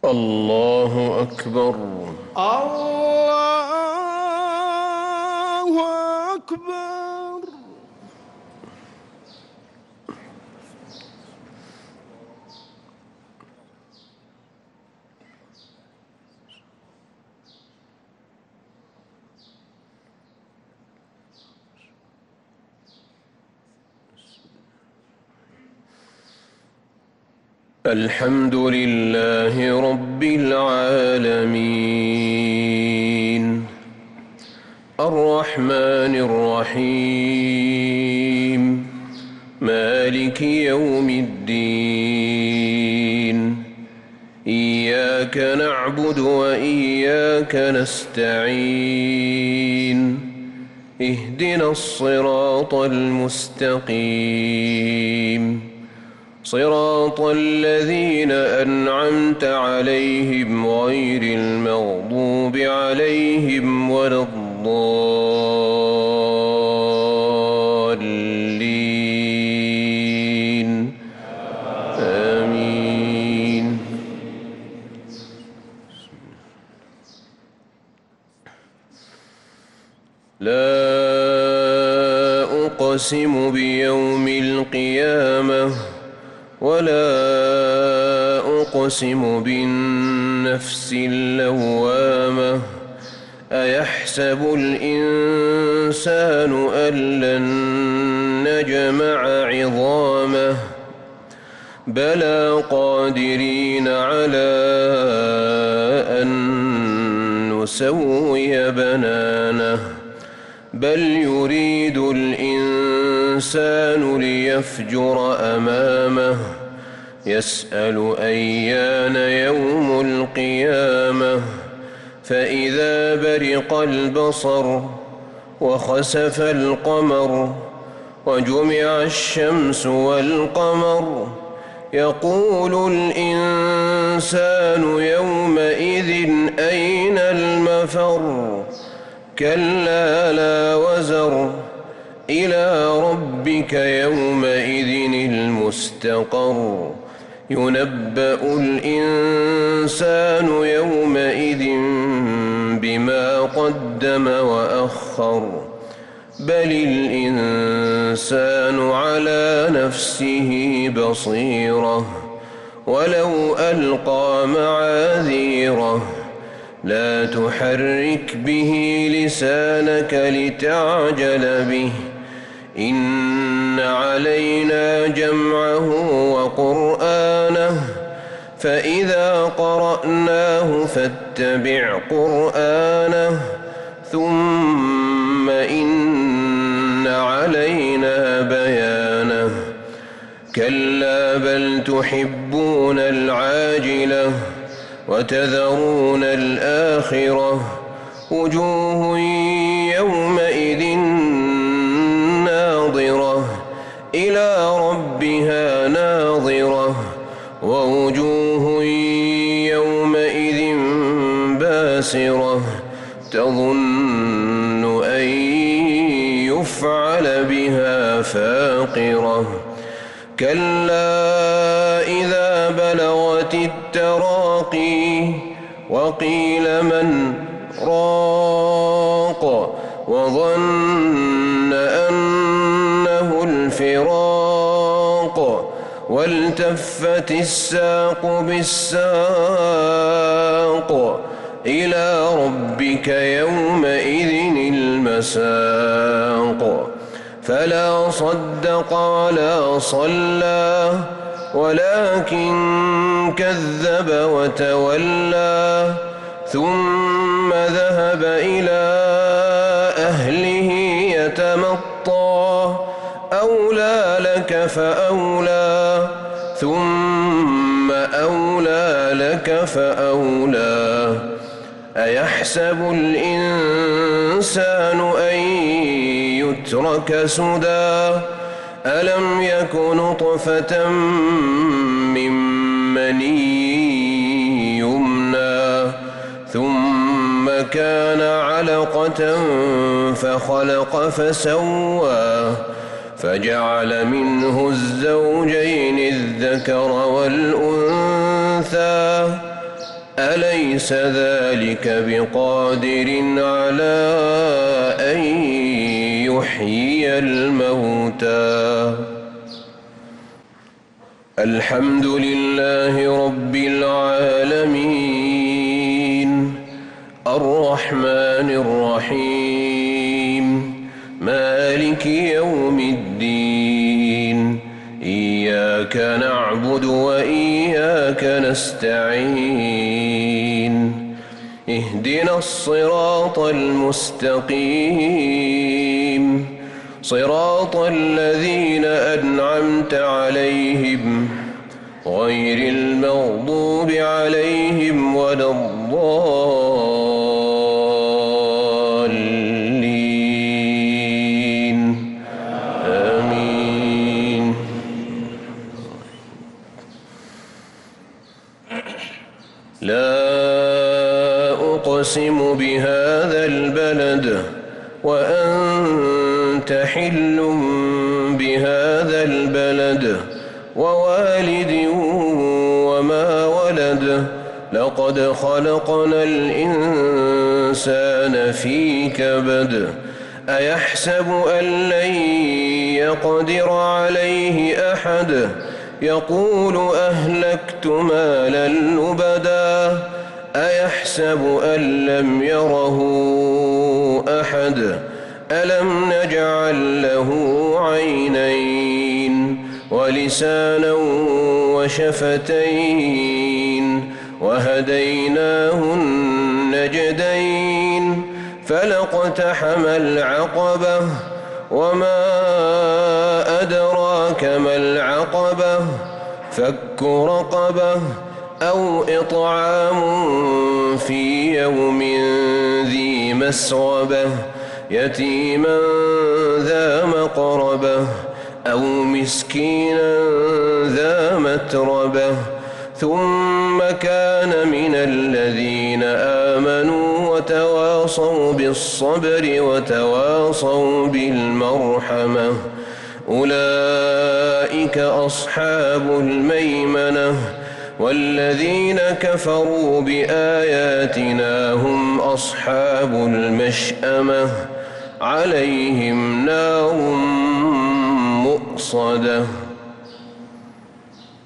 الله أكبر. الله أكبر. الحمد لله رب العالمين الرحمن الرحيم مالك يوم الدين إياك نعبد وإياك نستعين اهدنا الصراط المستقيم صراط الذين أنعمت عليهم غير المغضوب عليهم ولا الضالين آمين. لا أقسم بيوم القيامة ولا أقسم بالنفس اللوامة أيحسب الإنسان أن لن نجمع عظامه بلى قادرين على أن نسوي بنانه بل يريد الإنسان ليفجر أمامه يسأل أيان يوم القيامة فإذا برق البصر وخسف القمر وجمع الشمس والقمر يقول الإنسان يومئذ أين المفر كلا لا وزر إلى ربك يومئذ المستقر ينبأ الإنسان يومئذ بما قدم وأخر بل الإنسان على نفسه بصيرة ولو ألقى معاذيره لا تحرك به لسانك لتعجل به إن علينا جمعه وقرآنه فإذا قرأناه فاتبع قرآنه ثم إن علينا بيانه كلا بل تحبون العاجلة وتذرون الآخرة وجوه يومئذ ناظرة إلى ربها ناظرة ووجوه يومئذ باسرة تظن أن يفعل بها فاقرة كلا إذا بلغت التراقي وقيل من راق وظن أنه الفراق والتفت الساق بالساق إلى ربك يومئذ المساق فلا صدق ولا صلى ولكن كذب وتولى ثم ذهب إلى أهله يتمطى أولى لك فأولى ثم أولى لك فأولى أيحسب الإنسان أن يترك سدى ألم يك نطفة من مني يمنى ثم كان علقة فخلق فسوى فجعل منه الزوجين الذكر والأنثى أليس ذلك بقادر على أن يحيي الموتى الحمد لله رب العالمين الرحمن الرحيم مالك يوم الدين إياك نعبد وإياك نستعين اهدنا الصراط المستقيم صراط الذين أنعمت عليهم غير المغضوب عليهم ولا الضالين آمين لا أقسم بهذا البلد وأنت حل بهذا البلد ووالد وما ولد لقد خلقنا الإنسان في كبد أيحسب أن لن يقدر عليه أحد يقول أهلكت مالا لبدا أيحسب أن لم يره أحد ألم نجعل له عينين ولسانا وشفتين وهديناه النجدين فلاقتحم العقبة وما أدراك ما العقبة فك رقبة أو إطعام في يوم ذي مسغبة يتيما ذا مقربة أو مسكينا ذا متربة ثم كان من الذين آمنوا وتواصوا بالصبر وتواصوا بالمرحمة أولئك أصحاب الميمنة والذين كفروا بآياتنا هم أصحاب المشأمة عليهم نار مؤصدة